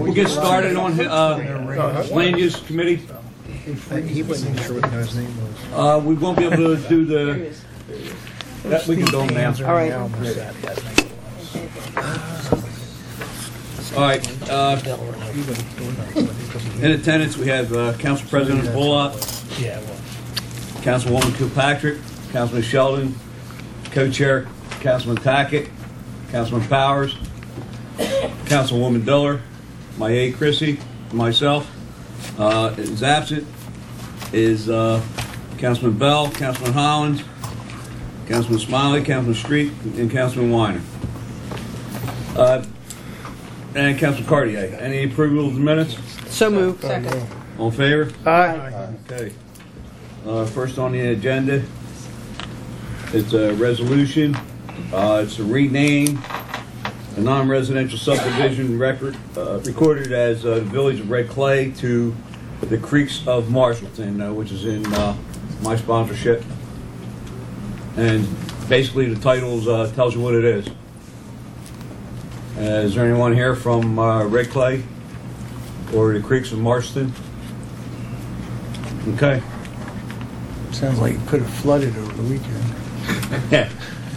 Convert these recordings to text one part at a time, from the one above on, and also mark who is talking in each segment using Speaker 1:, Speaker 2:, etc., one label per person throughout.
Speaker 1: We'll get started on land use committee.
Speaker 2: He wasn't sure what his name was.
Speaker 1: We won't be able to do the. We can go now.
Speaker 3: All right.
Speaker 1: All right. In attendance, we have Council President Bullock, Councilwoman Kilpatrick, Councilman Sheldon, Co-Chair Councilman Tackett, Councilman Powers, Councilwoman Diller, my aide Chrissy, myself. Is absent is Councilman Bell, Councilman Hollins, Councilman Smiley, Councilman Street, and Councilman Weiner. And Councilman Cartier. Any approval of the minutes?
Speaker 3: So moved.
Speaker 4: Second.
Speaker 1: All in favor?
Speaker 3: Aye.
Speaker 1: Okay. First on the agenda, it's a resolution. It's a rename a non-residential subdivision recorded as the Village of Red Clay to the Creeks of Marshallton, which is in my sponsorship. And basically the title tells you what it is. Is there anyone here from Red Clay or the Creeks of Marshallton? Okay.
Speaker 2: Sounds like it could have flooded over the weekend.
Speaker 1: Yeah.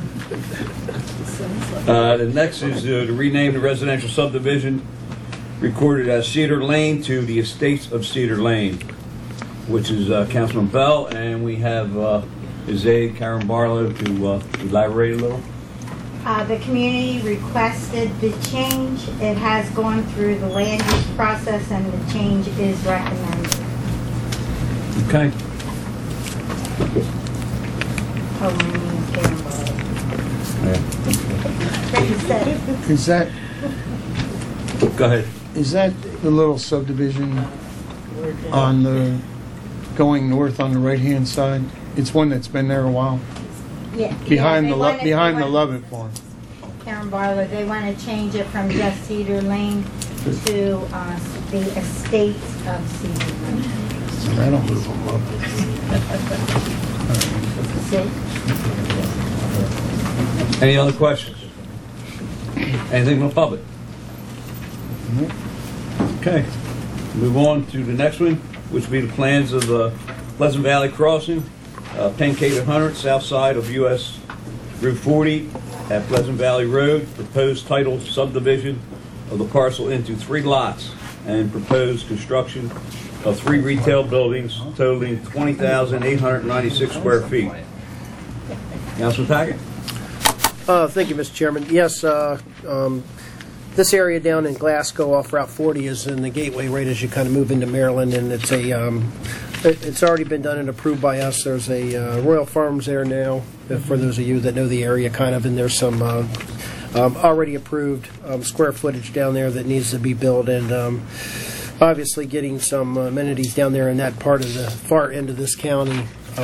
Speaker 1: The next is to rename the residential subdivision recorded as Cedar Lane to the Estates of Cedar Lane, which is Councilman Bell, and we have his aide Karen Barlow to elaborate a little.
Speaker 4: The community requested the change. It has gone through the land use process and the change is recommended.
Speaker 1: Okay.
Speaker 4: Oh, my name is Karen Barlow.
Speaker 2: Is that
Speaker 1: Go ahead.
Speaker 2: the little subdivision on the going north on the right hand side? It's one that's been there a while.
Speaker 4: Yeah.
Speaker 2: Behind
Speaker 4: yeah,
Speaker 2: the Lovett farm.
Speaker 4: Karen Barlow, they want to change it from just Cedar Lane to the Estates of Cedar Lane.
Speaker 2: So that'll move them up.
Speaker 4: See?
Speaker 1: Any other questions? Anything from the public? Okay. Move on to the next one, which will be the plans of the Pleasant Valley Crossing, Penn K 100, south side of US Route 40 at Pleasant Valley Road. Proposed title subdivision of the parcel into 3 lots and proposed construction of 3 retail buildings totaling 20,896 square feet. Councilman Tackett?
Speaker 3: Thank you, Mr. Chairman. Yes, this area down in Glasgow off Route 40 is in the gateway right as you kind of move into Maryland, and it's it's already been done and approved by us. There's a Royal Farms there now, for those of you that know the area kind of, and there's some already approved square footage down there that needs to be built, and obviously getting some amenities down there in that part of the far end of this county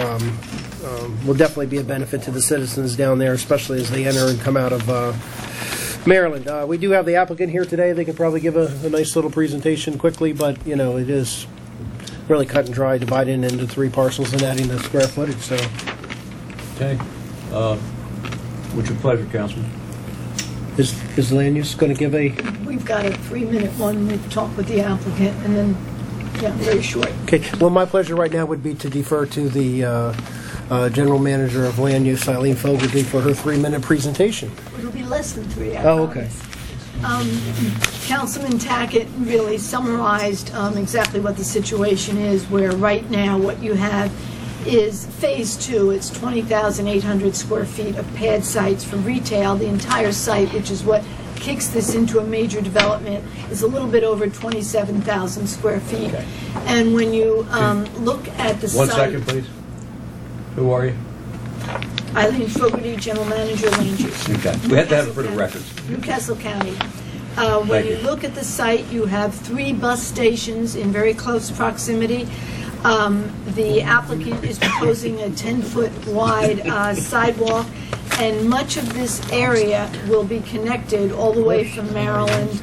Speaker 3: will definitely be a benefit to the citizens down there, especially as they enter and come out of Maryland. We do have the applicant here today. They could probably give a nice little presentation quickly, but it is really cut and dry, dividing into 3 parcels and adding the square footage. So,
Speaker 1: Okay. What's your pleasure, Councilman?
Speaker 3: is the land use going to give a?
Speaker 5: We've got a 3-minute one. We've talked with the applicant, and then very short.
Speaker 3: Okay. Well, my pleasure right now would be to defer to the General Manager of Land Use, Eileen Fogarty, for her 3-minute presentation.
Speaker 5: It'll be less than 3 hours.
Speaker 3: Oh, okay.
Speaker 5: Councilman Tackett really summarized exactly what the situation is, where right now what you have is Phase 2. It's 20,800 square feet of pad sites for retail. The entire site, which is what kicks this into a major development, is a little bit over 27,000 square feet.
Speaker 1: Okay.
Speaker 5: And when you look at the
Speaker 1: One
Speaker 5: site...
Speaker 1: second, please. Who are you?
Speaker 5: Eileen Fogarty, General Manager, Land Use.
Speaker 1: Okay. We have to have it for the records.
Speaker 5: Newcastle County. When
Speaker 1: Thank
Speaker 5: you
Speaker 1: you.
Speaker 5: look at the site, you have 3 bus stations in very close proximity. The applicant is proposing a 10-foot wide sidewalk, and much of this area will be connected all the way from Maryland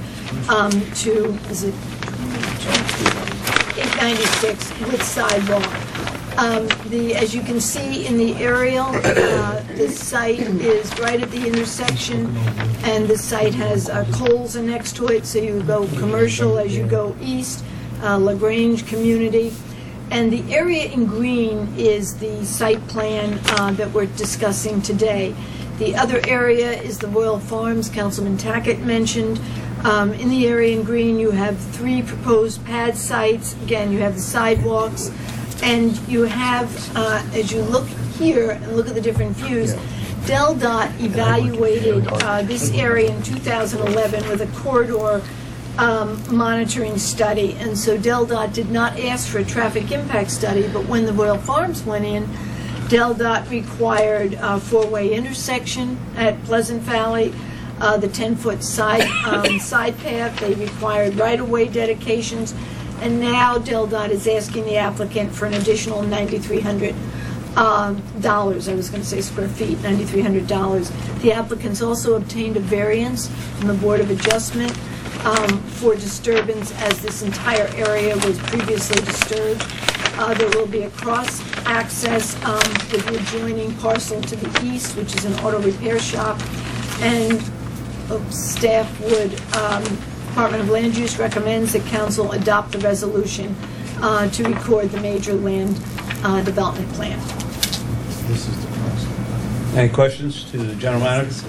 Speaker 5: to, is it 896 with sidewalk. As you can see in the aerial, the site is right at the intersection, and the site has Coles next to it, so you go commercial as you go east, LaGrange community. And the area in green is the site plan that we're discussing today. The other area is the Royal Farms, Councilman Tackett mentioned. In the area in green, you have 3 proposed pad sites. Again, you have the sidewalks, and you have, as you look here and look at the different views, DelDOT evaluated this area in 2011 with a corridor monitoring study, and so DelDOT did not ask for a traffic impact study, but when the Royal Farms went in, DelDOT required a 4-way intersection at Pleasant Valley, the 10-foot side path. They required right-of-way dedications, and now DelDOT is asking the applicant for an additional $9,300. I was going to say square feet, $9,300. The applicants also obtained a variance from the Board of Adjustment for disturbance, as this entire area was previously disturbed. There will be a cross-access with the adjoining parcel to the east, which is an auto repair shop, and staff would, Department of Land Use recommends that council adopt the resolution to record the major land development plan.
Speaker 2: This is the cross.
Speaker 1: Any questions to the general manager?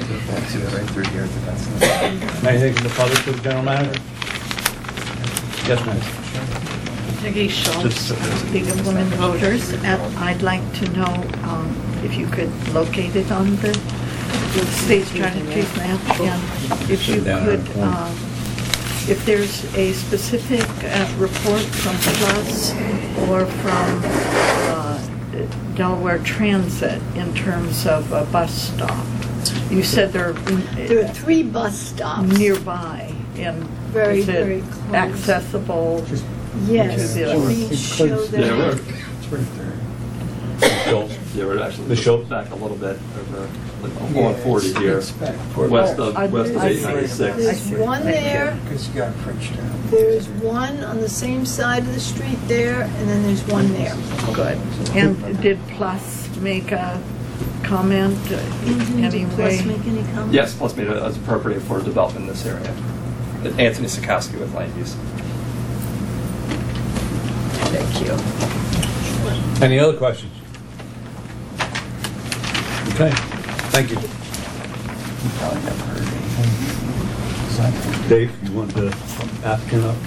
Speaker 1: Anything from the public to the general manager? Yes, ma'am.
Speaker 6: Peggy Schultz, League of Women Voters. I'd like to know if you could locate it on the state strategies map, and if you could, if there's a specific report from PLUS or from
Speaker 7: Delaware Transit in terms of a bus stop? You said there are
Speaker 5: 3 bus stops
Speaker 7: nearby, and
Speaker 5: very,
Speaker 7: is it
Speaker 5: very close.
Speaker 7: accessible?
Speaker 5: Yes,
Speaker 7: to the-
Speaker 5: let me
Speaker 2: It's
Speaker 5: show
Speaker 2: close.
Speaker 5: them.
Speaker 8: Yeah,
Speaker 2: It's right there.
Speaker 1: Schultz.
Speaker 8: Yeah, we're actually
Speaker 1: The Schultz?
Speaker 8: back a little bit over on 40 here,
Speaker 2: It's back.
Speaker 8: west of
Speaker 7: I see.
Speaker 8: 896.
Speaker 5: There's one there,
Speaker 2: Because you got French down.
Speaker 5: there's one on the same side of the street there, and then there's one there.
Speaker 7: Good. And did Plus make a comment
Speaker 5: Did
Speaker 7: anyway?
Speaker 5: Plus make any comments?
Speaker 8: Yes, plus made it as appropriate for development in this area. Anthony Sikowski with Land Use.
Speaker 7: Thank you.
Speaker 1: Any other questions? Okay, thank you. Dave, you want the applicant up?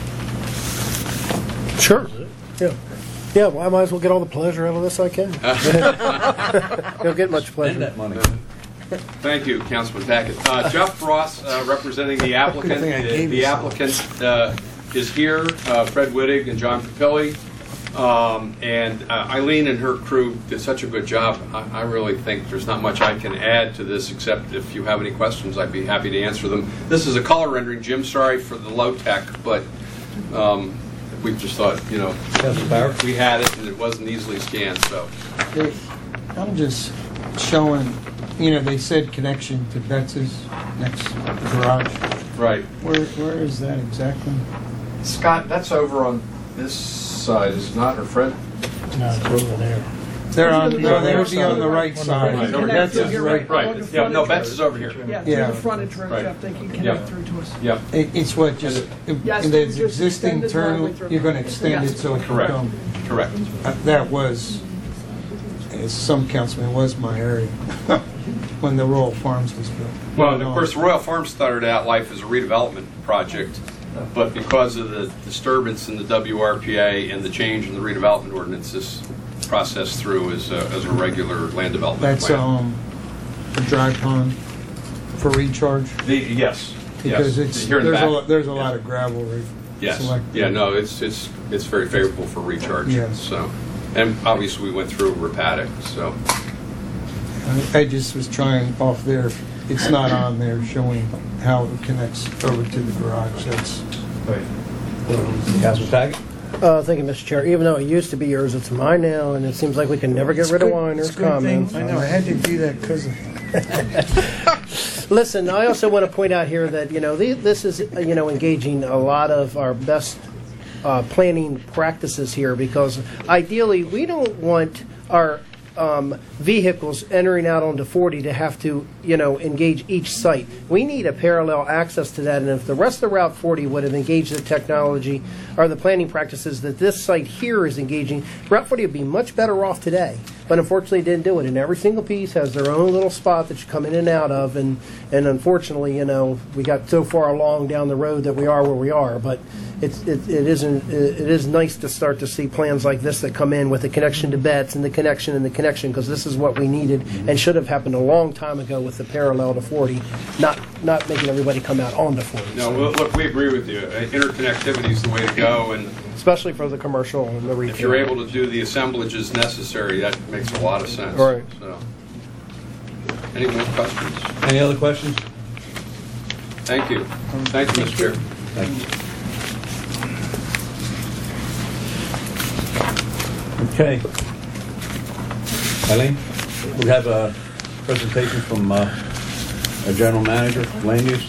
Speaker 3: Sure. Yeah. Yeah, well, I might as well get all the pleasure out of this I can. Don't get much
Speaker 1: Spend
Speaker 3: pleasure.
Speaker 1: that money.
Speaker 9: Thank you, Councilman Tackett. Jeff Ross, representing the applicant.
Speaker 2: thing I gave
Speaker 9: The
Speaker 2: you
Speaker 9: applicant is here, Fred Wittig and John Capilli. And Eileen and her crew did such a good job. I really think there's not much I can add to this, except if you have any questions, I'd be happy to answer them. This is a color rendering. Jim, sorry for the low tech, but we just thought, you know,
Speaker 1: Councilor Barrett?
Speaker 9: we had it and it wasn't easily scanned, so.
Speaker 2: I'm just showing, they said connection to Betts's next garage.
Speaker 9: Right.
Speaker 2: Where is that exactly?
Speaker 9: Scott, that's over on this side, is it not, or Fred?
Speaker 3: No, it's over there.
Speaker 2: They would be on the right side.
Speaker 9: Right, over
Speaker 2: Betts
Speaker 9: here.
Speaker 2: is right.
Speaker 9: Right, yeah, no, Betts is over here.
Speaker 2: Yeah.
Speaker 10: Yeah, the frontage road,
Speaker 9: Right.
Speaker 10: Jeff, they can
Speaker 9: Yeah.
Speaker 10: connect through to us.
Speaker 9: Yep.
Speaker 2: It's what, just,
Speaker 10: Yes,
Speaker 2: in
Speaker 10: we
Speaker 2: this
Speaker 10: just
Speaker 2: existing
Speaker 10: extend the driveway
Speaker 2: turn,
Speaker 10: through.
Speaker 2: you're going to extend it so it can
Speaker 9: Correct.
Speaker 2: come.
Speaker 9: Correct.
Speaker 2: That was, as some councilman, was my area when the Royal Farms was built.
Speaker 9: Well, and of course, the Royal Farm started out life as a redevelopment project, but because of the disturbance in the WRPA and the change in the redevelopment ordinance, this process through as a regular land development
Speaker 2: That's
Speaker 9: plan.
Speaker 2: a dry pond for recharge
Speaker 9: Yes.
Speaker 2: because
Speaker 9: yes.
Speaker 2: it's
Speaker 9: Here in the back.
Speaker 2: there's a lot of gravel right.
Speaker 9: Yes.
Speaker 2: selected.
Speaker 9: Yeah. No. It's very favorable for recharge.
Speaker 2: Yes.
Speaker 9: So, and obviously we went through Rappatic. So.
Speaker 2: I just was trying off there. It's not on there showing how it connects over to the garage. That's
Speaker 1: Councilor Tackett?
Speaker 3: Thank you, Mr. Chair. Even though it used to be yours, it's mine now, and it seems like we can never get rid of Weiner's comments.
Speaker 2: I know. I had to do that because
Speaker 3: Listen, I also want to point out here that, this is, engaging a lot of our best planning practices here, because ideally we don't want our vehicles entering out onto 40 to have to, engage each site. We need a parallel access to that, and if the rest of Route 40 would have engaged the technology or the planning practices that this site here is engaging, Route 40 would be much better off today. But unfortunately, it didn't do it, and every single piece has their own little spot that you come in and out of, and unfortunately, we got so far along down the road that we are where we are. But it is nice to start to see plans like this that come in with the connection to Betts and the connection, because this is what we needed and should have happened a long time ago with the parallel to 40, not making everybody come out onto 40.
Speaker 9: No, well, look, we agree with you. Interconnectivity is the way to go, and
Speaker 3: especially for the commercial and the retail.
Speaker 9: if you're able to do the assemblages necessary, that makes a lot of sense.
Speaker 3: Right.
Speaker 9: So, any more questions?
Speaker 1: Any other questions?
Speaker 9: Thank you. Thank you, Mr. Chair.
Speaker 1: Thank you. Okay. Eileen, we have a presentation from our General Manager, Land Use.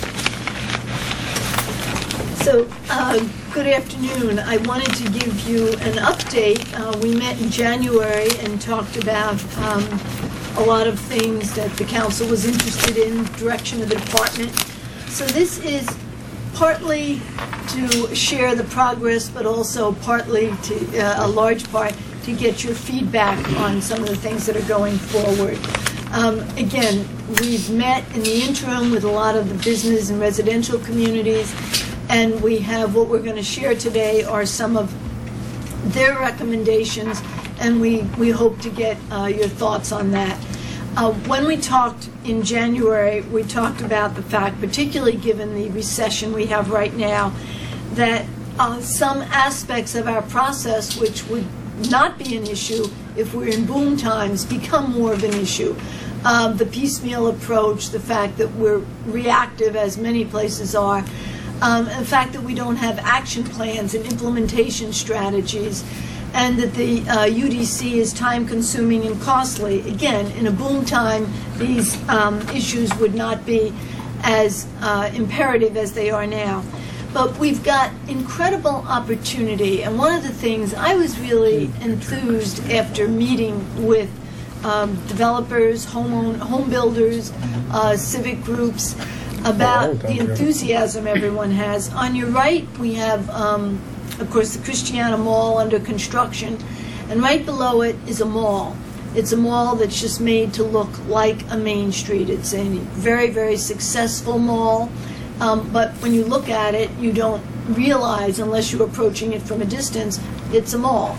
Speaker 5: So, good afternoon. I wanted to give you an update. We met in January and talked about a lot of things that the council was interested in, direction of the department. So this is partly to share the progress, but also partly to, a large part, to get your feedback on some of the things that are going forward. Again, we've met in the interim with a lot of the business and residential communities, and we have what we're going to share today are some of their recommendations, and we hope to get your thoughts on that. When we talked in January, we talked about the fact, particularly given the recession we have right now, that some aspects of our process, which would not be an issue if we're in boom times, become more of an issue. The piecemeal approach, the fact that we're reactive, as many places are, the fact that we don't have action plans and implementation strategies, and that the UDC is time-consuming and costly. Again, in a boom time, these issues would not be as imperative as they are now. But we've got incredible opportunity, and one of the things I was really enthused after meeting with developers, home builders, civic groups, about the enthusiasm everyone has. On your right, we have, of course, the Christiana Mall under construction, and right below it is a mall. It's a mall that's just made to look like a main street. It's a very, very successful mall, but when you look at it, you don't realize, unless you're approaching it from a distance, it's a mall.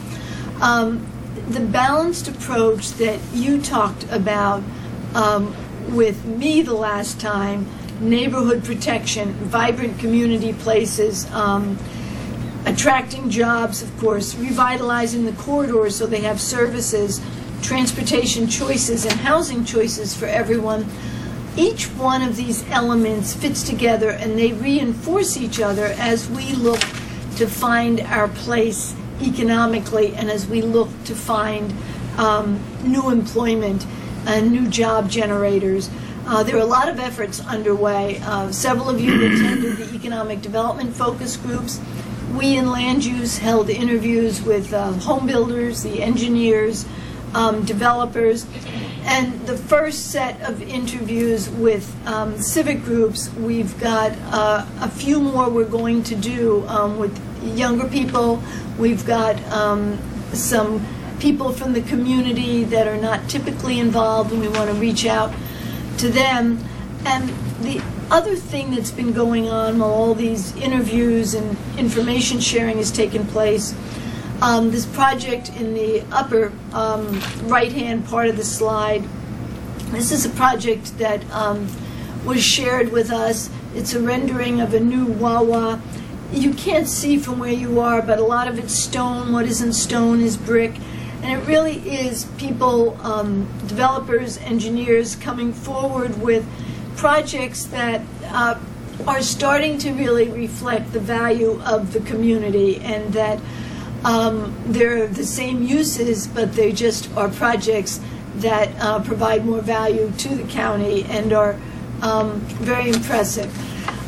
Speaker 5: The balanced approach that you talked about with me the last time, neighborhood protection, vibrant community places, attracting jobs, of course, revitalizing the corridors so they have services, transportation choices, and housing choices for everyone. Each one of these elements fits together, and they reinforce each other as we look to find our place economically and as we look to find new employment and new job generators. There are a lot of efforts underway. Several of you attended the economic development focus groups. We in Land Use held interviews with home builders, the engineers, developers, and the first set of interviews with civic groups. We've got a few more we're going to do with younger people. We've got some people from the community that are not typically involved, and we want to reach out to them. And the other thing that's been going on while all these interviews and information sharing has taken place, this project in the upper right-hand part of the slide, this is a project that was shared with us. It's a rendering of a new Wawa. You can't see from where you are, but a lot of it's stone. What isn't stone is brick. And it really is people, developers, engineers coming forward with projects that are starting to really reflect the value of the community, and that they're the same uses, but they just are projects that provide more value to the county and are very impressive.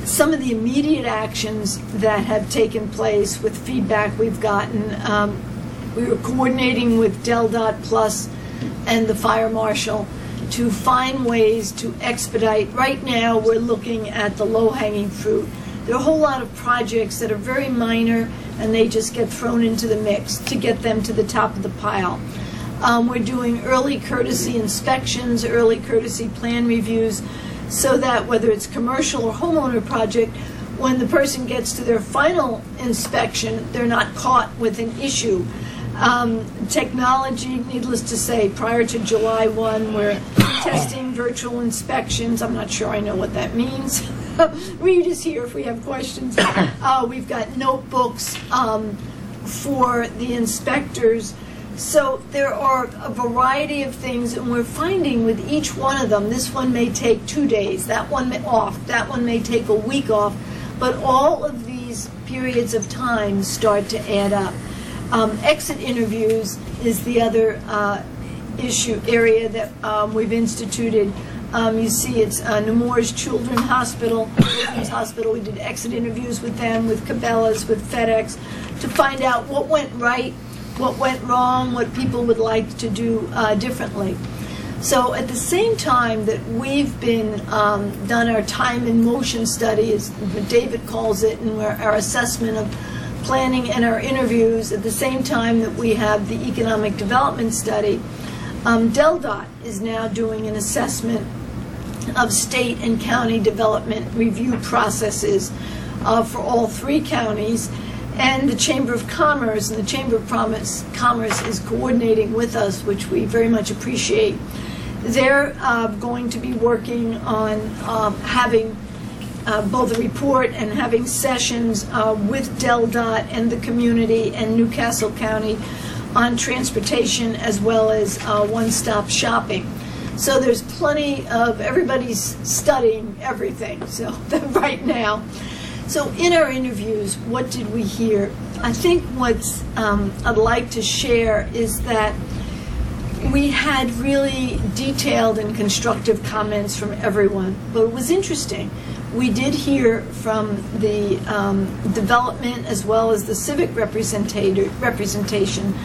Speaker 5: some of the immediate actions that have taken place with feedback we've gotten, we were coordinating with DelDOT Plus and the fire marshal to find ways to expedite. Right now, we're looking at the low-hanging fruit. There are a whole lot of projects that are very minor, and they just get thrown into the mix to get them to the top of the pile. We're doing early courtesy inspections, early courtesy plan reviews, so that whether it's commercial or homeowner project, when the person gets to their final inspection, they're not caught with an issue. Technology, needless to say, prior to July 1, we're testing virtual inspections. I'm not sure I know what that means. Read is here if we have questions. We've got notebooks for the inspectors. So there are a variety of things, and we're finding with each one of them, this one may take 2 days, that one off, that one may take a week off, but all of these periods of time start to add up. Exit interviews is the other area that we've instituted. You see it's Nemours Children's Hospital. We did exit interviews with them, with Cabela's, with FedEx, to find out what went right, what went wrong, what people would like to do differently. So at the same time that we've been done our time in motion study, as David calls it, and our assessment of planning and our interviews, at the same time that we have the economic development study, DelDOT is now doing an assessment of state and county development review processes for all 3 counties. And the Chamber of Commerce, and the Chamber of Commerce is coordinating with us, which we very much appreciate. They're going to be working on having both a report and having sessions with DelDOT and the community and Newcastle County on transportation, as well as one-stop shopping. So there's plenty of, everybody's studying everything, so right now. So in our interviews, what did we hear? I think what's I'd like to share is that we had really detailed and constructive comments from everyone, but it was interesting. We did hear from the development as well as the civic representation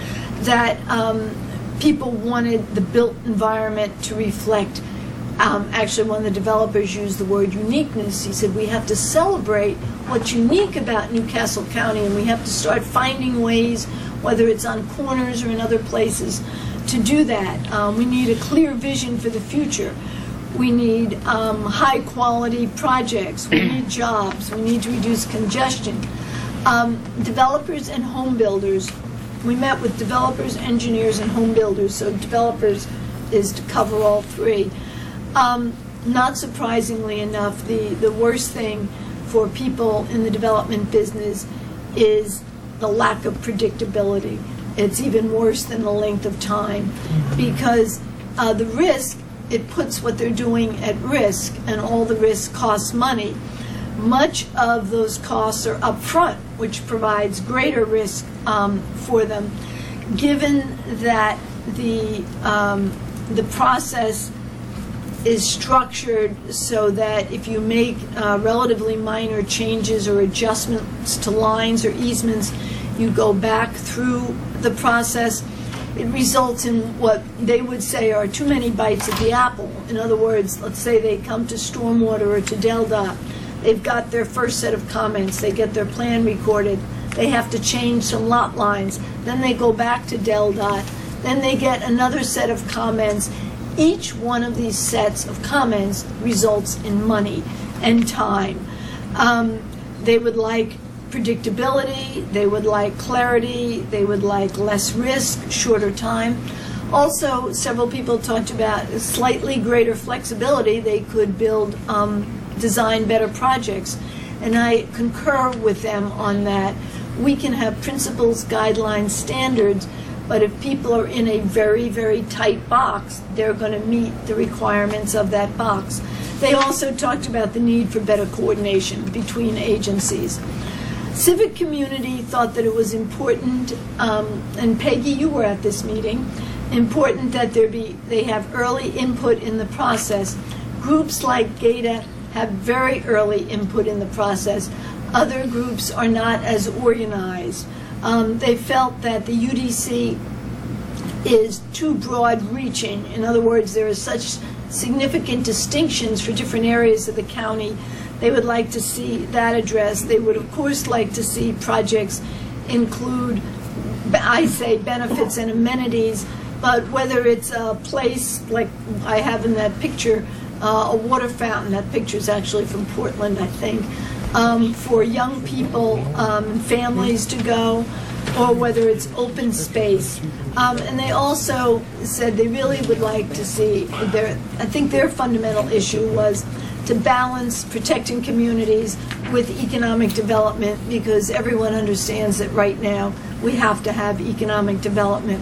Speaker 5: that people wanted the built environment to reflect. Actually, one of the developers used the word uniqueness. He said we have to celebrate what's unique about Newcastle County, and we have to start finding ways, whether it's on corners or in other places, to do that. We need a clear vision for the future. We need high-quality projects. We need jobs. We need to reduce congestion. Developers and home builders. We met with developers, engineers, and home builders. So developers is to cover all 3. Not surprisingly enough, the worst thing for people in the development business is the lack of predictability. It's even worse than the length of time, because the risk, it puts what they're doing at risk, and all the risk costs money. Much of those costs are upfront, which provides greater risk for them, given that the process is structured so that if you make relatively minor changes or adjustments to lines or easements, you go back through the process. It results in what they would say are too many bites at the apple. In other words, let's say they come to Stormwater or to DelDOT. They've got their first set of comments. They get their plan recorded. They have to change some lot lines. Then they go back to DelDOT. Then they get another set of comments. Each one of these sets of comments results in money and time. They would like predictability, they would like clarity, they would like less risk, shorter time. Also, several people talked about slightly greater flexibility. They could build, design better projects. And I concur with them on that. We can have principles, guidelines, standards, but if people are in a very, very tight box, they're going to meet the requirements of that box. They also talked about the need for better coordination between agencies. Civic community thought that it was important, and Peggy, you were at this meeting, important that they have early input in the process. Groups like GATA have very early input in the process. Other groups are not as organized. They felt that the UDC is too broad-reaching. In other words, there are such significant distinctions for different areas of the county. They would like to see that addressed. They would, of course, like to see projects include, I say, benefits and amenities, but whether it's a place like I have in that picture, a water fountain, that picture is actually from Portland, I think, for young people and families to go, or whether it's open space. And they also said they really would like to see, I think their fundamental issue was to balance protecting communities with economic development, because everyone understands that right now we have to have economic development.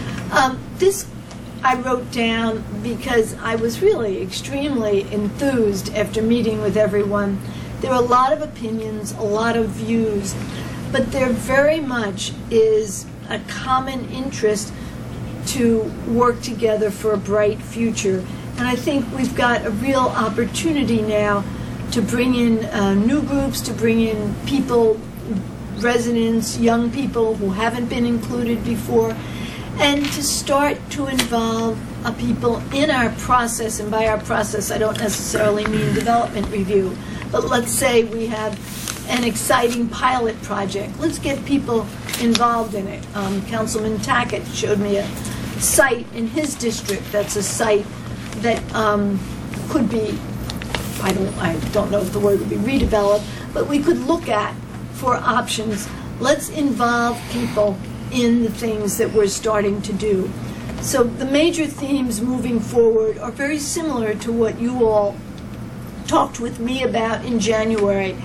Speaker 5: This I wrote down because I was really extremely enthused after meeting with everyone. There are a lot of opinions, a lot of views, but there very much is a common interest to work together for a bright future. And I think we've got a real opportunity now to bring in new groups, to bring in people, residents, young people who haven't been included before, and to start to involve people in our process. And by our process, I don't necessarily mean development review, but let's say we have an exciting pilot project. Let's get people involved in it. Councilman Tackett showed me a site in his district that's a site that could be, I don't know if the word would be redeveloped, but we could look at for options. Let's involve people in the things that we're starting to do. So the major themes moving forward are very similar to what you all talked with me about in January.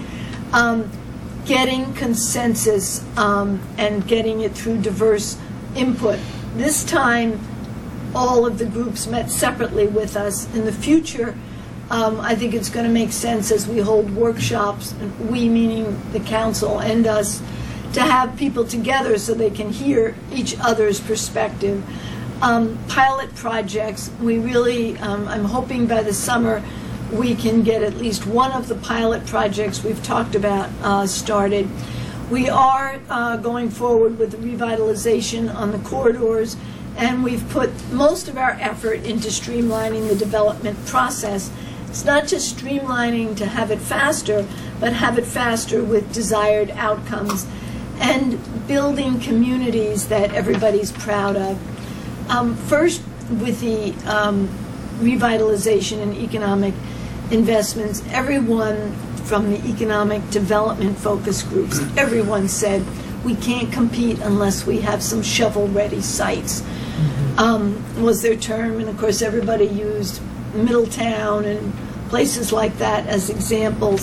Speaker 5: Getting consensus and getting it through diverse input. This time, all of the groups met separately with us. In the future, I think it's going to make sense as we hold workshops, we meaning the council and us, to have people together so they can hear each other's perspective. Pilot projects, we really, I'm hoping by the summer we can get at least one of the pilot projects we've talked about started. We are going forward with the revitalization on the corridors, and we've put most of our effort into streamlining the development process. It's not just streamlining to have it faster, but have it faster with desired outcomes, and building communities that everybody's proud of. First, with the revitalization and economic investments, everyone from the economic development focus groups, everyone said we can't compete unless we have some shovel-ready sites, was their term. And of course everybody used Middletown and places like that as examples.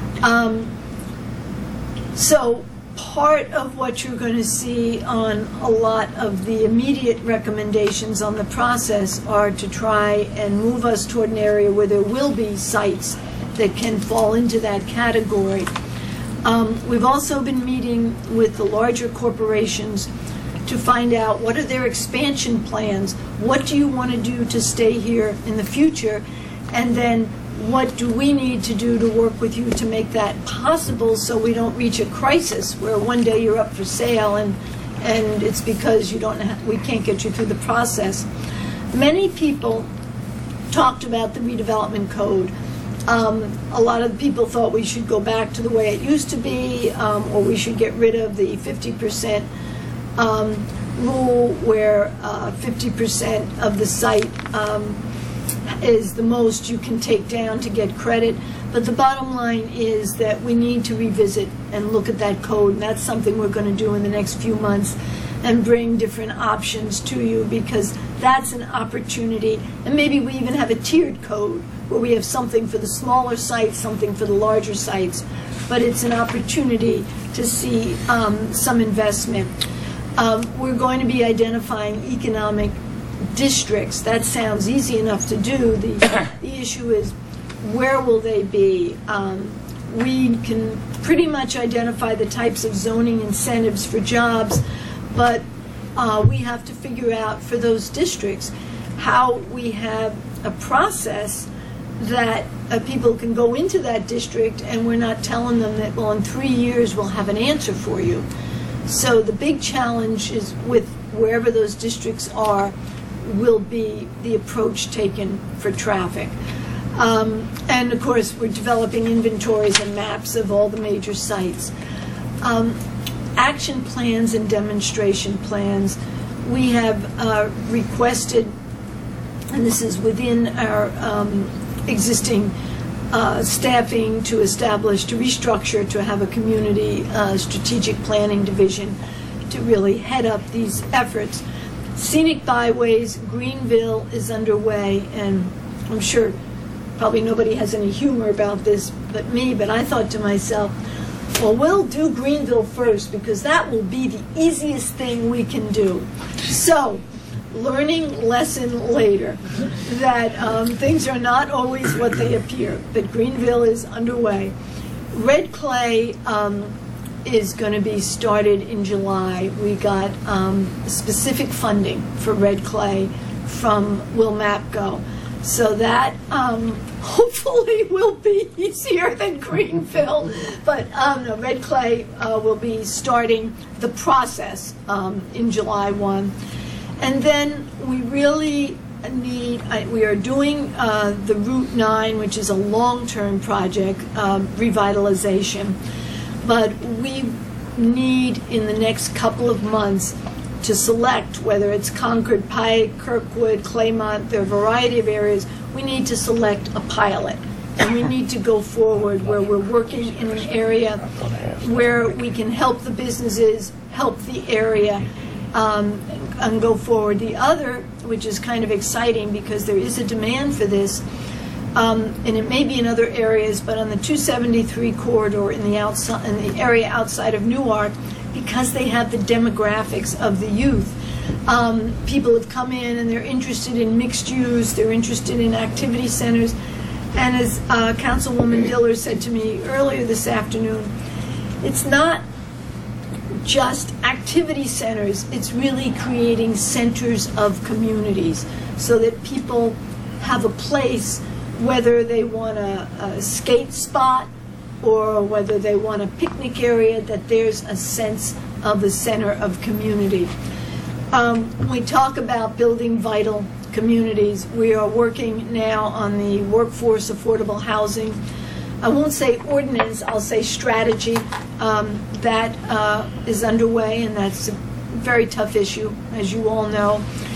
Speaker 5: So part of what you're going to see on a lot of the immediate recommendations on the process are to try and move us toward an area where there will be sites that can fall into that category. We've also been meeting with the larger corporations to find out what are their expansion plans, what do you want to do to stay here in the future, and then what do we need to do to work with you to make that possible so we don't reach a crisis where one day you're up for sale and it's because you don't we can't get you through the process. Many people talked about the redevelopment code. A lot of people thought we should go back to the way it used to be, or we should get rid of the 50% rule where 50% of the site is the most you can take down to get credit. But the bottom line is that we need to revisit and look at that code, and that's something we're going to do in the next few months and bring different options to you, because that's an opportunity. And maybe we even have a tiered code where we have something for the smaller sites, something for the larger sites, but it's an opportunity to see some investment. We're going to be identifying economic districts. That sounds easy enough to do. The issue is, where will they be? We can pretty much identify the types of zoning incentives for jobs, but we have to figure out for those districts how we have a process that people can go into that district, and we're not telling them that, well, in 3 years we'll have an answer for you. So the big challenge is with wherever those districts are will be the approach taken for traffic. And of course, we're developing inventories and maps of all the major sites. Action plans and demonstration plans. We have requested, and this is within our existing staffing, to establish, to restructure, to have a community strategic planning division to really head up these efforts. Scenic byways, Greenville is underway, and I'm sure probably nobody has any humor about this but me, but I thought to myself, well, we'll do Greenville first because that will be the easiest thing we can do. So, learning lesson later that things are not always what they appear, but Greenville is underway. Red Clay is going to be started in July. We got specific funding for Red Clay from Will Mapco. So that hopefully will be easier than Greenville. But no, Red Clay will be starting the process in July 1. And then we really need, we are doing the Route 9, which is a long-term project, revitalization. But we need in the next couple of months to select whether it's Concord, Pike, Kirkwood, Claymont, there are a variety of areas. We need to select a pilot. And we need to go forward where we're working in an area where we can help the businesses, help the area, and go forward. The other, which is kind of exciting because there is a demand for this, and it may be in other areas, but on the 273 corridor in the area outside of Newark, because they have the demographics of the youth, people have come in and they're interested in mixed use, they're interested in activity centers, and as Councilwoman Diller said to me earlier this afternoon, it's not just activity centers, it's really creating centers of communities so that people have a place, whether they want a skate spot or whether they want a picnic area, that there's a sense of the center of community. We talk about building vital communities. We are working now on the workforce affordable housing. I won't say ordinance, I'll say strategy. That is underway, and that's a very tough issue, as you all know.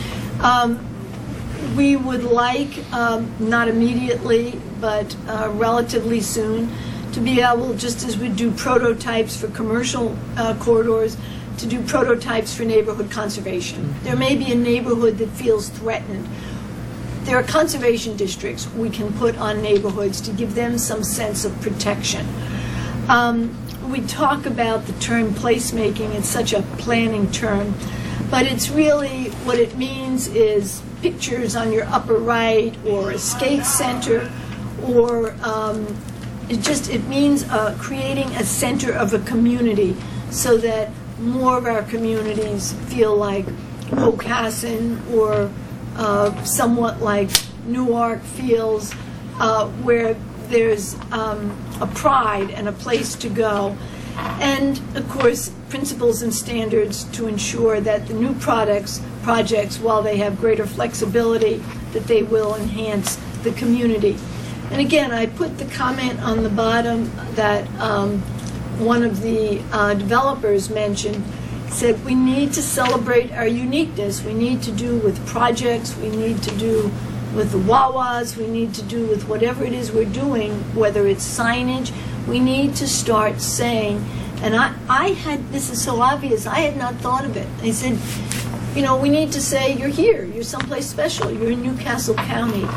Speaker 5: We would like, not immediately, but relatively soon, to be able, just as we do prototypes for commercial corridors, to do prototypes for neighborhood conservation. There may be a neighborhood that feels threatened. There are conservation districts we can put on neighborhoods to give them some sense of protection. We talk about the term placemaking, it's such a planning term, but it's really, what it means is pictures on your upper right, or a skate center, or it means creating a center of a community so that more of our communities feel like Hocassin or somewhat like Newark feels, where there's a pride and a place to go. And, of course, principles and standards to ensure that the new projects, while they have greater flexibility, that they will enhance the community. And again, I put the comment on the bottom that one of the developers mentioned, said we need to celebrate our uniqueness. We need to do with projects, we need to do with the Wawas, we need to do with whatever it is we're doing, whether it's signage, we need to start saying, and I had, this is so obvious, I had not thought of it. I said, you know, we need to say, you're here, you're someplace special, you're in Newcastle County.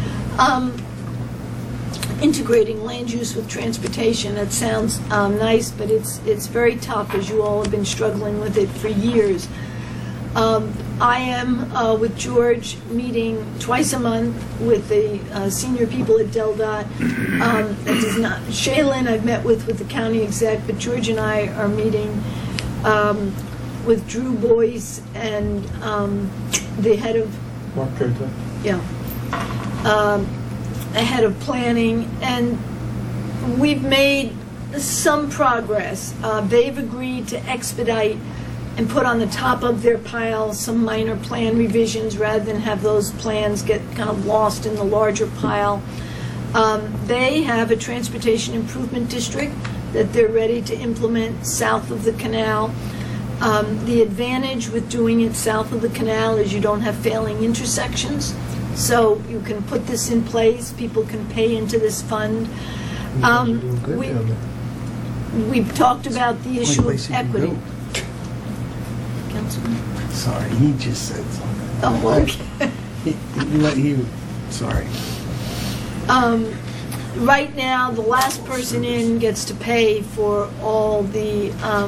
Speaker 5: Integrating land use with transportation, that sounds nice, but it's very tough, as you all have been struggling with it for years. I am, with George, meeting twice a month with the senior people at DelDOT. Shaylin I've met with the county exec, but George and I are meeting with Drew Boyce and the head of...
Speaker 2: Mark Cota.
Speaker 5: Yeah. ahead of planning, and we've made some progress. They've agreed to expedite and put on the top of their pile some minor plan revisions rather than have those plans get kind of lost in the larger pile. They have a transportation improvement district that they're ready to implement south of the canal. The advantage with doing it south of the canal is you don't have failing intersections, so you can put this in place. People can pay into this fund. We've talked about the issue of equity. Councilman?
Speaker 2: Sorry, he just said something.
Speaker 5: Oh, okay.
Speaker 2: Sorry.
Speaker 5: Right now, the last person in gets to pay for all of the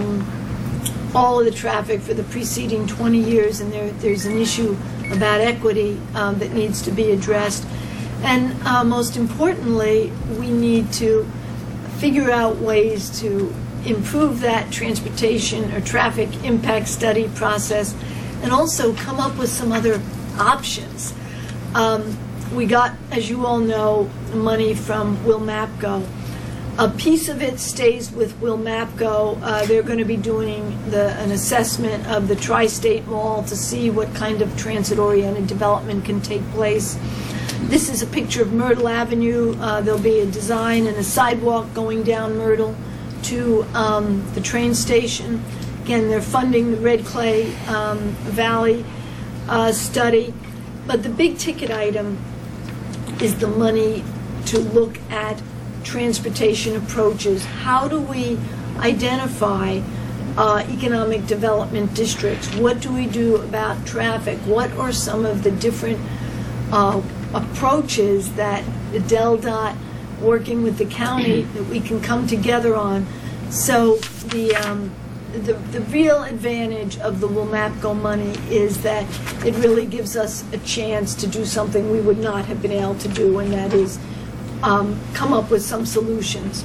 Speaker 5: traffic for the preceding 20 years, and there's an issue about equity that needs to be addressed. And most importantly, we need to figure out ways to improve that transportation or traffic impact study process, and also come up with some other options. We got, as you all know, money from WillMapGo. A piece of it stays with WillMapGo. They're going to be doing an assessment of the Tri-State Mall to see what kind of transit-oriented development can take place. This is a picture of Myrtle Avenue. There'll be a design and a sidewalk going down Myrtle to the train station. Again, they're funding the Red Clay Valley study. But the big ticket item is the money to look at transportation approaches. How do we identify economic development districts? What do we do about traffic? What are some of the different approaches that the DelDOT, working with the county, that we can come together on? So the real advantage of the WillMapGo money is that it really gives us a chance to do something we would not have been able to do, and that is come up with some solutions.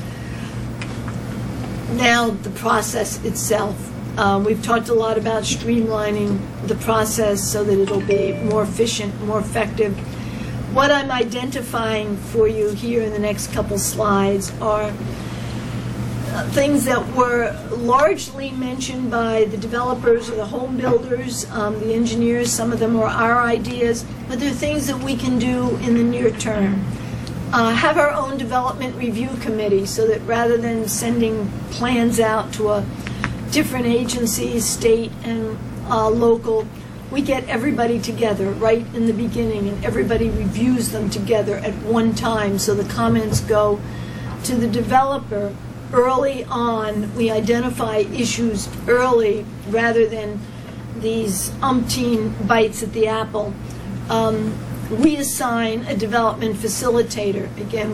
Speaker 5: Now, the process itself. We've talked a lot about streamlining the process so that it'll be more efficient, more effective. What I'm identifying for you here in the next couple slides are things that were largely mentioned by the developers or the home builders, the engineers. Some of them are our ideas, but they're things that we can do in the near term. Have our own development review committee so that rather than sending plans out to a different agencies, state and local, we get everybody together right in the beginning and everybody reviews them together at one time, so the comments go to the developer early on. We identify issues early rather than these umpteen bites at the apple. We assign a development facilitator. Again,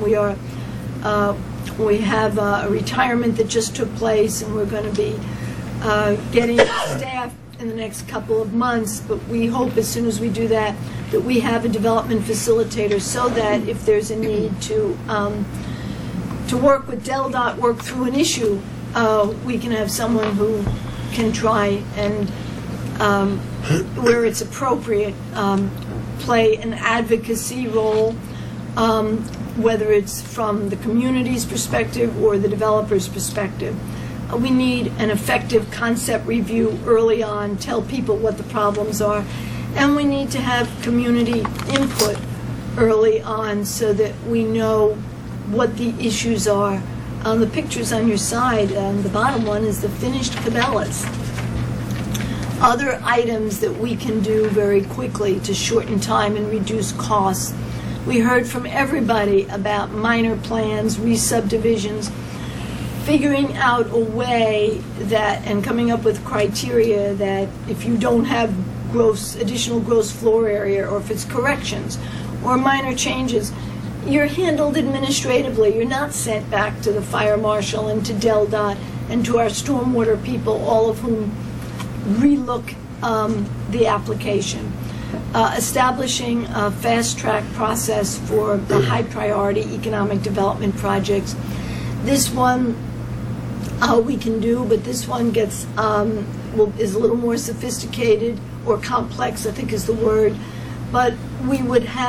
Speaker 5: we have a retirement that just took place, and we're going to be getting staff in the next couple of months, but we hope as soon as we do that we have a development facilitator, so that if there's a need to work with DelDOT, work through an issue, we can have someone who can try and, where it's appropriate, play an advocacy role, whether it's from the community's perspective or the developer's perspective. We need an effective concept review early on, tell people what the problems are, and we need to have community input early on so that we know what the issues are. The pictures on your side, the bottom one is the finished Cabela's. Other items that we can do very quickly to shorten time and reduce costs. We heard from everybody about minor plans, re-subdivisions, figuring out a way that, and coming up with criteria that if you don't have additional gross floor area, or if it's corrections or minor changes, you're handled administratively. You're not sent back to the fire marshal and to DelDOT and to our stormwater people, all of whom relook the application. Establishing a fast-track process for the high-priority economic development projects. This one we can do, but this one gets is a little more sophisticated, or complex, I think is the word. But we would have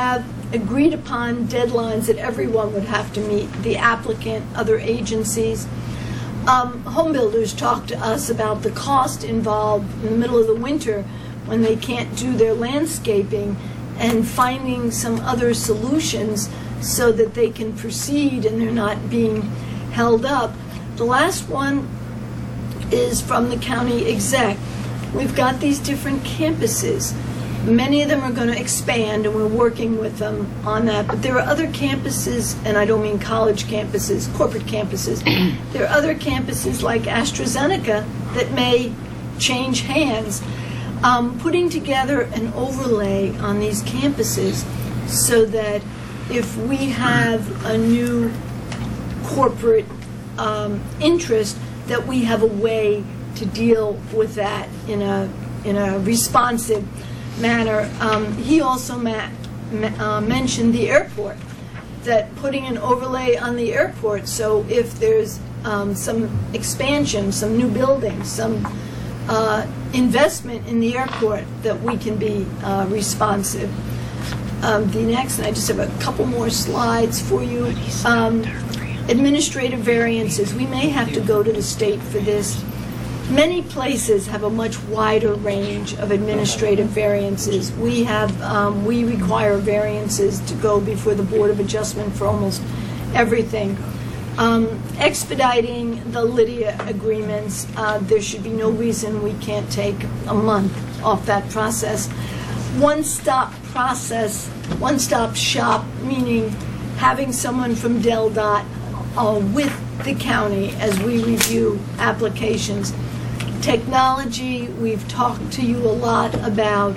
Speaker 5: agreed upon deadlines that everyone would have to meet, the applicant, other agencies. Home builders talk to us about the cost involved in the middle of the winter when they can't do their landscaping, and finding some other solutions so that they can proceed and they're not being held up. The last one is from the county exec. We've got these different campuses. Many of them are going to expand, and we're working with them on that. But there are other campuses, and I don't mean college campuses, corporate campuses. There are other campuses like AstraZeneca that may change hands. Putting together an overlay on these campuses so that if we have a new corporate interest, that we have a way to deal with that in a responsive manner. He also mentioned the airport, that putting an overlay on the airport, so if there's some expansion, some new buildings, some investment in the airport, that we can be responsive. The next, and I just have a couple more slides for you. Administrative variances. We may have to go to the state for this. Many places have a much wider range of administrative variances. We require variances to go before the Board of Adjustment for almost everything. Expediting the Lydia agreements, there should be no reason we can't take a month off that process. One-stop process, one-stop shop, meaning having someone from DelDOT with the county as we review applications. Technology, we've talked to you a lot about.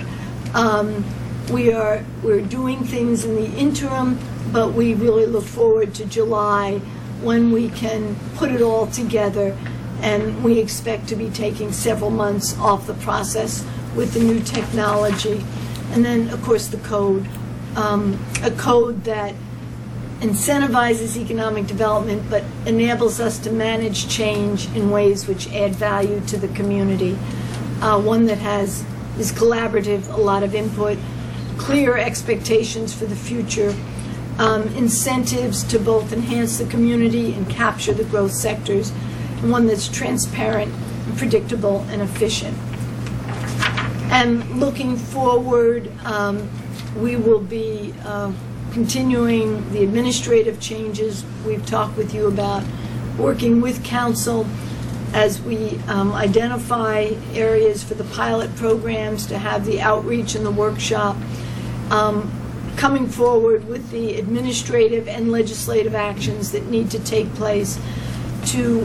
Speaker 5: We're doing things in the interim, but we really look forward to July when we can put it all together, and we expect to be taking several months off the process with the new technology. And then, of course, the code, a code that incentivizes economic development but enables us to manage change in ways which add value to the community. One that is collaborative, a lot of input, clear expectations for the future, incentives to both enhance the community and capture the growth sectors, and one that's transparent, predictable, and efficient. And looking forward, we will be continuing the administrative changes we've talked with you about, working with council as we identify areas for the pilot programs, to have the outreach and the workshop, coming forward with the administrative and legislative actions that need to take place to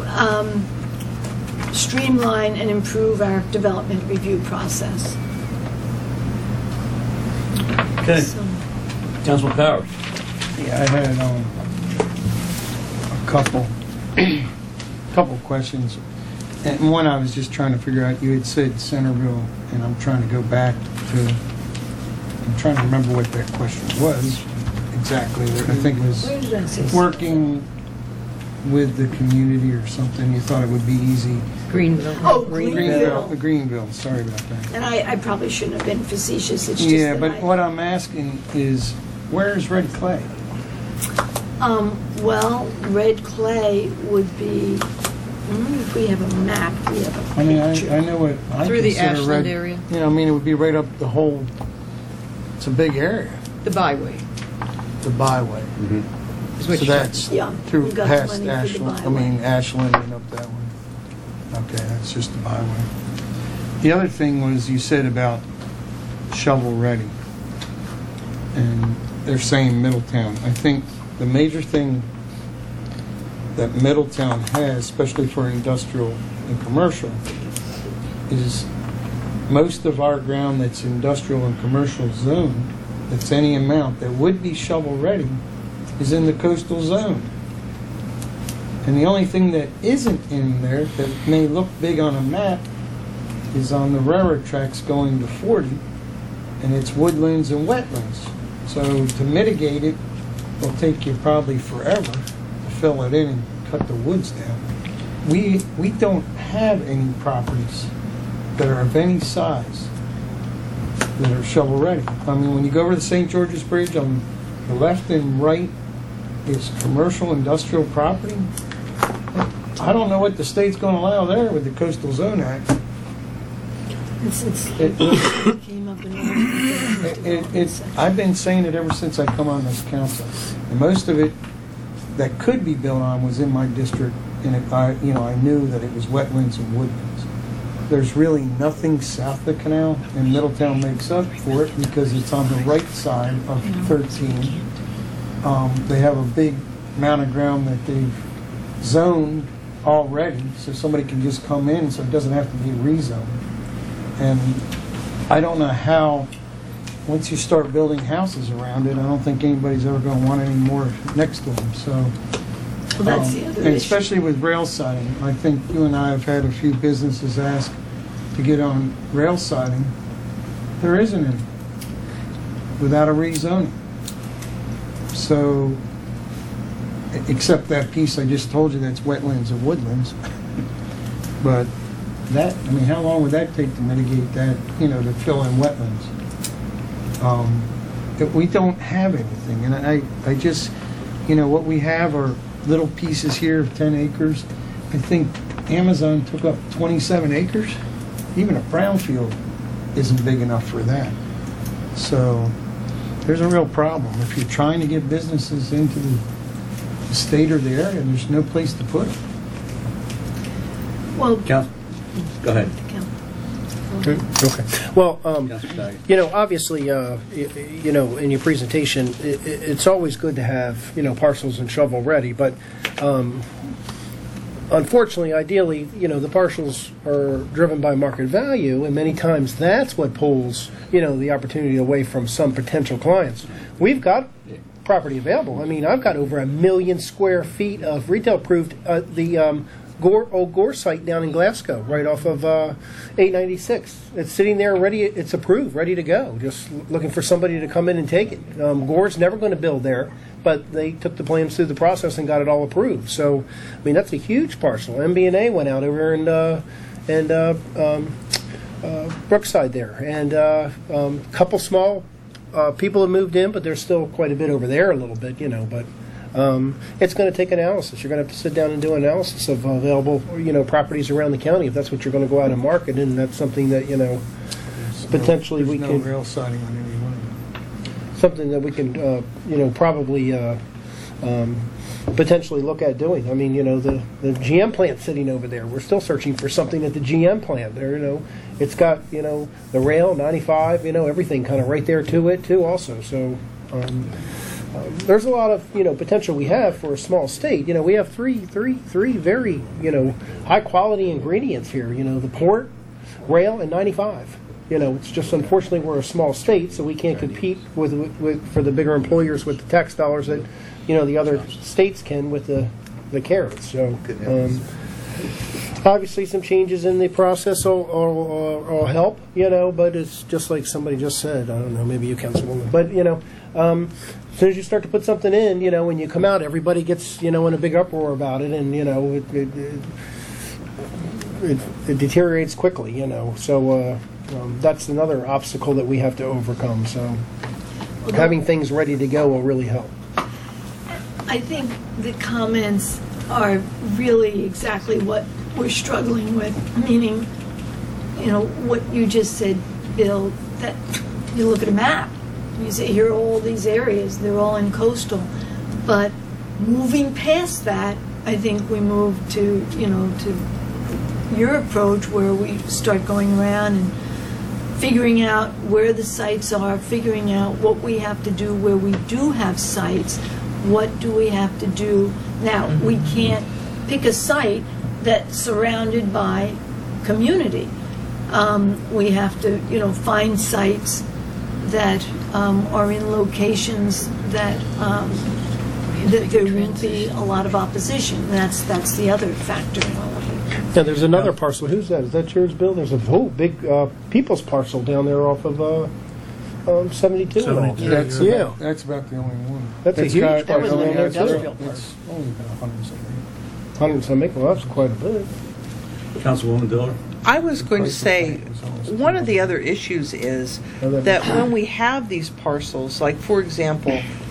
Speaker 5: streamline and improve our development review process.
Speaker 1: Okay. Councilman Powers.
Speaker 2: Yeah, I had a couple questions. And one, I was just trying to figure out, you had said Centerville, and I'm trying to go back to, I'm trying to remember what that question was exactly. I think it was working with the community or something. You thought it would be easy.
Speaker 7: Greenville.
Speaker 5: Oh, Greenville.
Speaker 2: Greenville, sorry about that.
Speaker 5: And I probably shouldn't have been facetious. It's just
Speaker 2: Yeah,
Speaker 5: that
Speaker 2: but what I'm asking is, where's Red Clay?
Speaker 5: Well, red clay would be, if we have a map, we have a
Speaker 2: I mean,
Speaker 5: picture.
Speaker 2: I know what I
Speaker 7: Through the
Speaker 2: consider
Speaker 7: Ashland
Speaker 2: red,
Speaker 7: area?
Speaker 2: You know, I mean, it would be right up the whole, it's a big area,
Speaker 7: The byway.
Speaker 2: the byway.
Speaker 7: Is what
Speaker 2: So
Speaker 7: you're-
Speaker 2: that's
Speaker 5: Yeah,
Speaker 2: through
Speaker 5: we've got
Speaker 2: past
Speaker 5: money for the
Speaker 2: Ashland, I
Speaker 5: byway.
Speaker 2: mean, Ashland and up that way. Okay, that's just the byway. The other thing was you said about shovel ready. And they're saying Middletown. I think the major thing that Middletown has, especially for industrial and commercial, is most of our ground that's industrial and commercial zone, that's any amount that would be shovel ready, is in the coastal zone. And the only thing that isn't in there that may look big on a map is on the railroad tracks going to 40, and it's woodlands and wetlands. So to mitigate it, it'll take you probably forever to fill it in and cut the woods down. We don't have any properties that are of any size that are shovel ready. I mean, when you go over the St. George's Bridge on the left and right is commercial industrial property. I don't know what the state's going to allow there with the Coastal Zone Act.
Speaker 5: It came up in
Speaker 2: I've been saying it ever since I come on this council. And most of it that could be built on was in my district, and I knew that it was wetlands and woodlands. There's really nothing south of the canal, and Middletown makes up for it because it's on the right side of 13. They have a big amount of ground that they've zoned already, so somebody can just come in, so it doesn't have to be rezoned. And I don't know how, once you start building houses around it, I don't think anybody's ever going to want any more next to them. So,
Speaker 5: Well, that's the other
Speaker 2: and
Speaker 5: issue.
Speaker 2: especially with rail siding, I think you and I have had a few businesses ask to get on rail siding. There isn't any without a rezoning. So, except that piece I just told you that's wetlands and woodlands. But that, I mean, how long would that take to mitigate that, to fill in wetlands? We don't have anything, and I just, what we have are little pieces here of 10 acres. I think Amazon took up 27 acres. Even a brownfield isn't big enough for that. So there's a real problem. If you're trying to get businesses into the state or the area, there's no place to put them.
Speaker 5: Well,
Speaker 1: Council, go ahead.
Speaker 3: Okay. Well,
Speaker 1: Councilor Doggett.
Speaker 3: obviously, in your presentation, it's always good to have, parcels and shovel ready, but unfortunately, ideally, the parcels are driven by market value, and many times that's what pulls, the opportunity away from some potential clients. We've got property available. I mean, I've got over 1 million square feet of retail approved. The old Gore site down in Glasgow, right off of 896. It's sitting there ready. It's approved, ready to go. Just looking for somebody to come in and take it. Gore's never going to build there, but they took the plans through the process and got it all approved. So, I mean, that's a huge parcel. MB&A went out over and Brookside there, and a couple small people have moved in, but there's still quite a bit over there, a little bit, But it's going to take analysis. You're going to have to sit down and do analysis of available, properties around the county if that's what you're going to go out and market, and that's something that potentially we
Speaker 2: There's no
Speaker 3: can
Speaker 2: rail siding on any one of them.
Speaker 3: something that we can probably potentially look at doing. I mean, the GM plant sitting over there. We're still searching for something at the GM plant. There, it's got the rail 95, everything kind of right there to it too. Also, so. There's a lot of potential we have for a small state. We have three very high quality ingredients here. The port, rail, and 95. It's just unfortunately we're a small state, so we can't compete with for the bigger employers with the tax dollars that the other states can with the carrots. So obviously some changes in the process will help. But it's just like somebody just said. I don't know, maybe you, Councilwoman, but as soon as you start to put something in, when you come out, everybody gets, in a big uproar about it, and, it deteriorates quickly, So that's another obstacle that we have to overcome. So having things ready to go will really help.
Speaker 5: I think the comments are really exactly what we're struggling with, meaning, what you just said, Bill, that you look at a map. You say, here are all these areas, they're all in coastal. But moving past that, I think we move to, to your approach where we start going around and figuring out where the sites are, figuring out what we have to do where we do have sites, what do we have to do. Now, we can't pick a site that's surrounded by community. We have to, find sites that are in locations that that there won't be a lot of opposition. That's the other factor in all of it.
Speaker 3: Yeah, there's another parcel. Who's that? Is that yours, Bill? There's a whole big people's parcel down there off of 72.
Speaker 2: That's
Speaker 3: Yeah.
Speaker 2: about the only one.
Speaker 3: That's a huge
Speaker 2: got-
Speaker 3: That was an
Speaker 2: that's-
Speaker 3: industrial
Speaker 2: It's only about 100
Speaker 3: 100 some acres. Well, that's quite a bit.
Speaker 1: Councilwoman Diller.
Speaker 7: I was going to say, one of the other issues is that when we have these parcels, like for example,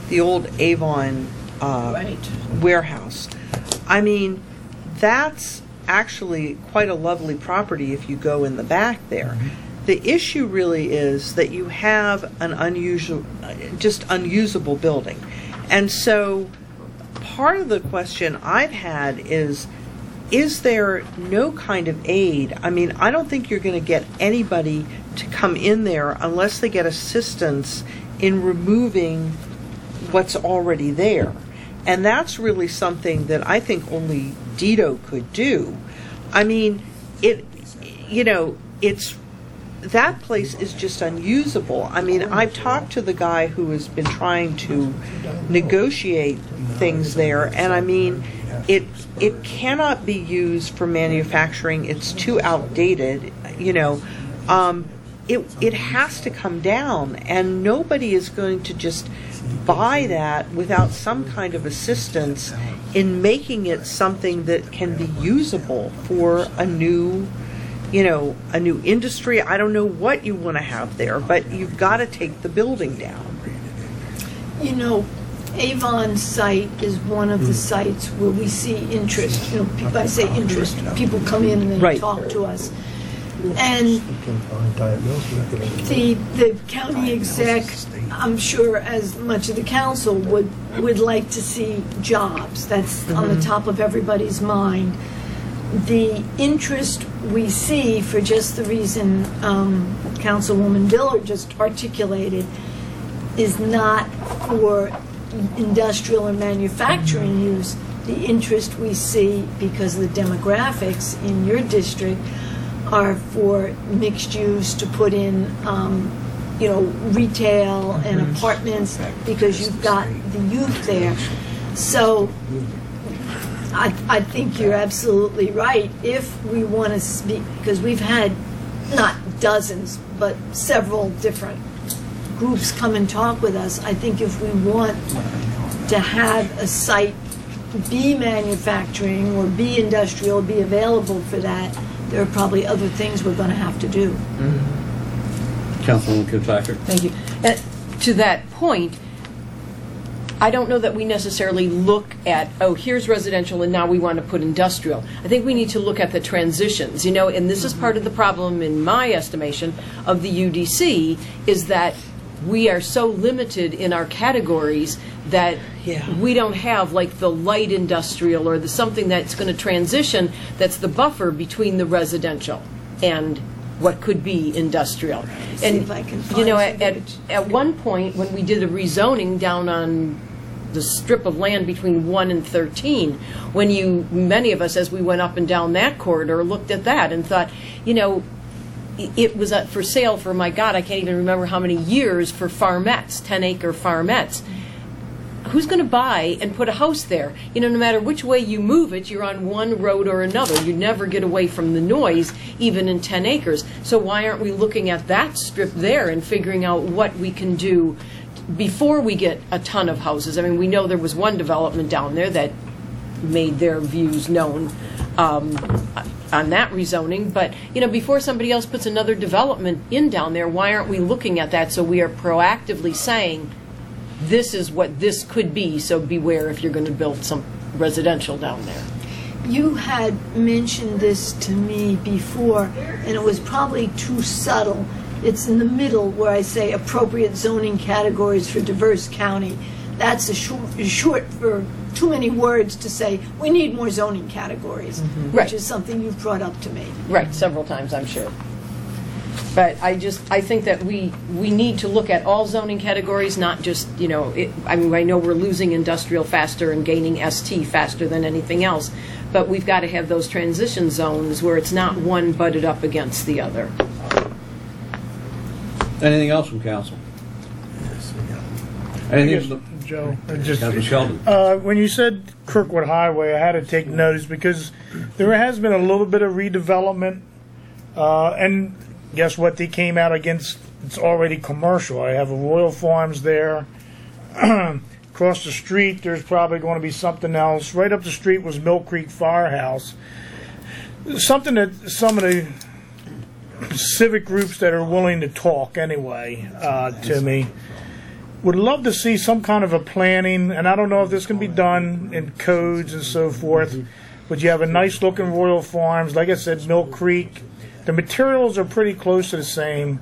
Speaker 10: the old Avon
Speaker 5: Right.
Speaker 10: warehouse. I mean, that's actually quite a lovely property if you go in the back there. The issue really is that you have an just unusable building. And so part of the question I've had is there no kind of aid? I mean, I don't think you're going to get anybody to come in there unless they get assistance in removing what's already there. And that's really something that I think only Dido could do. I mean, that place is just unusable. I mean, I've talked to the guy who has been trying to negotiate things there, and I mean, it cannot be used for manufacturing. It's too outdated. It has to come down, and nobody is going to just buy that without some kind of assistance in making it something that can be usable for a new industry. I don't know what you want to have there, but you've got to take the building down.
Speaker 5: Avon site is one of the sites where we see interest. People, I say interest, people come in and they talk to us. And the county exec, I'm sure as much of the council, would like to see jobs. That's on the top of everybody's mind. The interest we see, for just the reason Councilwoman Dillard just articulated, is not for industrial or manufacturing use. The interest we see, because of the demographics in your district, are for mixed use, to put in retail and apartments, because you've got the youth there. So I think you're absolutely right. If we want to speak, because we've had not dozens, but several different groups come and talk with us, I think if we want to have a site be manufacturing or be industrial, be available for that, there are probably other things we're going to have to do.
Speaker 1: Councilwoman Kilpatrick.
Speaker 11: Thank you. To that point, I don't know that we necessarily look at, here's residential and now we want to put industrial. I think we need to look at the transitions, and this is part of the problem, in my estimation, of the UDC, is that we are so limited in our categories that we don't have like the light industrial or the something that's going to transition, that's the buffer between the residential and what could be industrial. And at one point when we did a rezoning down on the strip of land between 1 and 13, when many of us, as we went up and down that corridor, looked at that and thought, it was for sale for, my God, I can't even remember how many years, for farmettes, 10-acre farmettes. Who's going to buy and put a house there? No matter which way you move it, you're on one road or another. You never get away from the noise, even in 10 acres. So why aren't we looking at that strip there and figuring out what we can do before we get a ton of houses? I mean, we know there was one development down there that made their views known on that rezoning, but before somebody else puts another development in down there, why aren't we looking at that so we are proactively saying this is what this could be, so beware if you're going to build some residential down there?
Speaker 5: You had mentioned this to me before, and it was probably too subtle. It's in the middle where I say appropriate zoning categories for diverse county. That's a short for too many words to say we need more zoning categories, which is something you've brought up to me.
Speaker 11: Right, several times, I'm sure. But I think that we need to look at all zoning categories, not just, I know we're losing industrial faster and gaining ST faster than anything else, but we've got to have those transition zones where it's not one butted up against the other.
Speaker 1: Anything else from council? Anything?
Speaker 2: Joe,
Speaker 1: Councilman Sheldon.
Speaker 12: When you said Kirkwood Highway, I had to take notice because there has been a little bit of redevelopment, and guess what? They came out against, it's already commercial. I have a Royal Farms there. Across the street, there's probably going to be something else. Right up the street was Mill Creek Firehouse. Something that some of the civic groups that are willing to talk anyway to me would love to see some kind of a planning, and I don't know if this can be done in codes and so forth, but you have a nice looking Royal Farms, like I said, Mill Creek. The materials are pretty close to the same.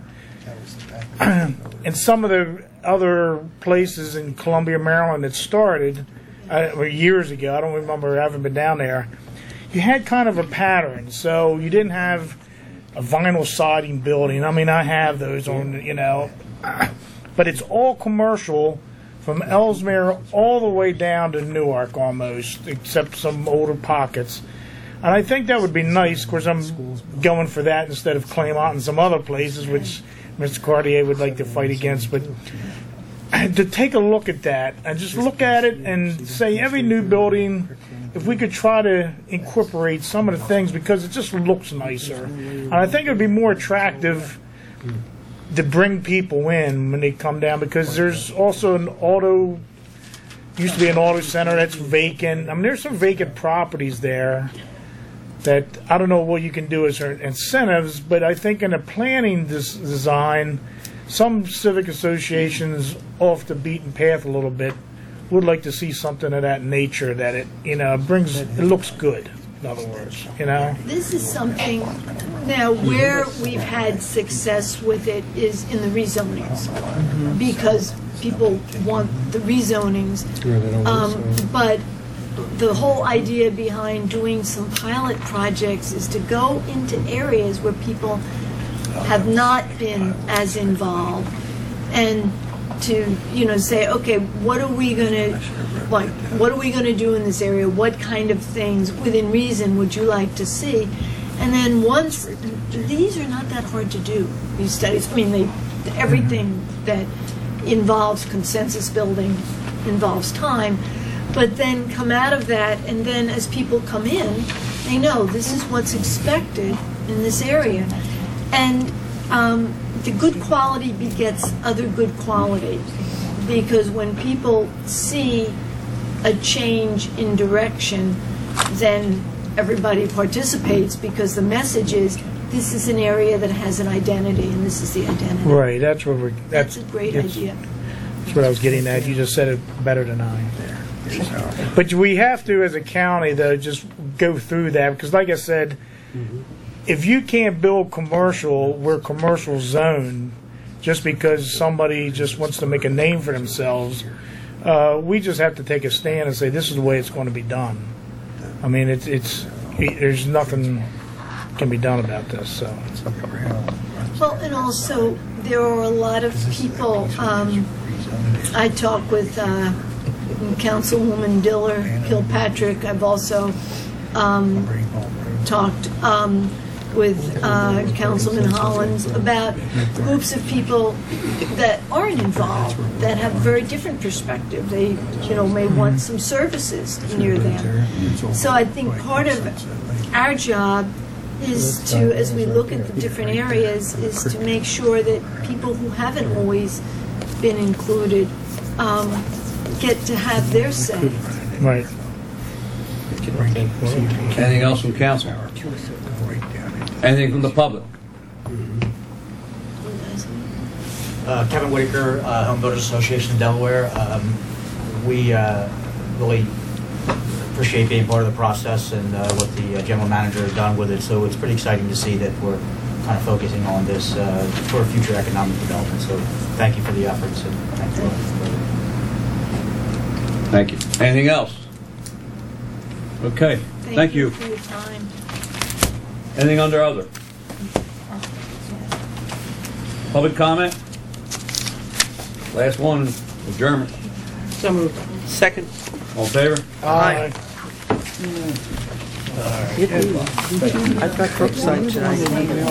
Speaker 12: And some of the other places in Columbia, Maryland that started years ago, I don't remember, I haven't been down there, you had kind of a pattern. So you didn't have a vinyl siding building. I mean, I have those on, you know, but it's all commercial from Ellesmere all the way down to Newark almost, except some older pockets. And I think that would be nice. Of course, I'm going for that instead of Claymont and some other places, which Mr. Cartier would like to fight against. But to take a look at that and just look at it and say every new building, if we could try to incorporate some of the things, because it just looks nicer. And I think it would be more attractive to bring people in when they come down, because there's also used to be an auto center that's vacant. I mean, there's some vacant properties there that I don't know what you can do as incentives, but I think in a planning design, some civic associations off the beaten path a little bit would like to see something of that nature, that it, you know, it looks good, in other words, you know.
Speaker 5: This is something, now where we've had success with it is in the rezonings, because people want the rezonings. But the whole idea behind doing some pilot projects is to go into areas where people have not been as involved, and to, you know, say, okay, what are we going to do in this area? What kind of things within reason would you like to see? And then once, these are not that hard to do, these studies. I mean, everything that involves consensus building involves time, but then come out of that, and then as people come in, they know this is what's expected in this area. And the good quality begets other good quality, because when people see a change in direction, then everybody participates, because the message is, this is an area that has an identity, and this is the identity.
Speaker 12: Right, that's
Speaker 5: a great idea.
Speaker 12: That's what I was getting at. You just said it better than I. But we have to, as a county, though, just go through that, because like I said, if you can't build commercial, we're commercial zone, just because somebody just wants to make a name for themselves, we just have to take a stand and say, this is the way it's going to be done. I mean, there's nothing can be done about this. So.
Speaker 5: Well, and also, there are a lot of people, I talk with Councilwoman Diller Kilpatrick. I've also talked with Councilman Hollins about groups of people that aren't involved, that have a very different perspective. They, you know, may want some services near them. So I think part of our job is to, as we look at the different areas, is to make sure that people who haven't always been included get to have their say.
Speaker 12: Right.
Speaker 1: Anything else from council? Anything from the public?
Speaker 13: Kevin Whitaker, Home Builders Association of Delaware. We really appreciate being part of the process and what the general manager has done with it. So it's pretty exciting to see that we're kind of focusing on this for future economic development. So thank you for the efforts, and thank you.
Speaker 1: Thank you. Anything else? Okay. Thank you.
Speaker 5: For your time.
Speaker 1: Anything under other? Public comment? Last one, adjournment.
Speaker 10: So moved. Second.
Speaker 1: All in favor?
Speaker 12: Aye.
Speaker 10: I've got Crookside tonight.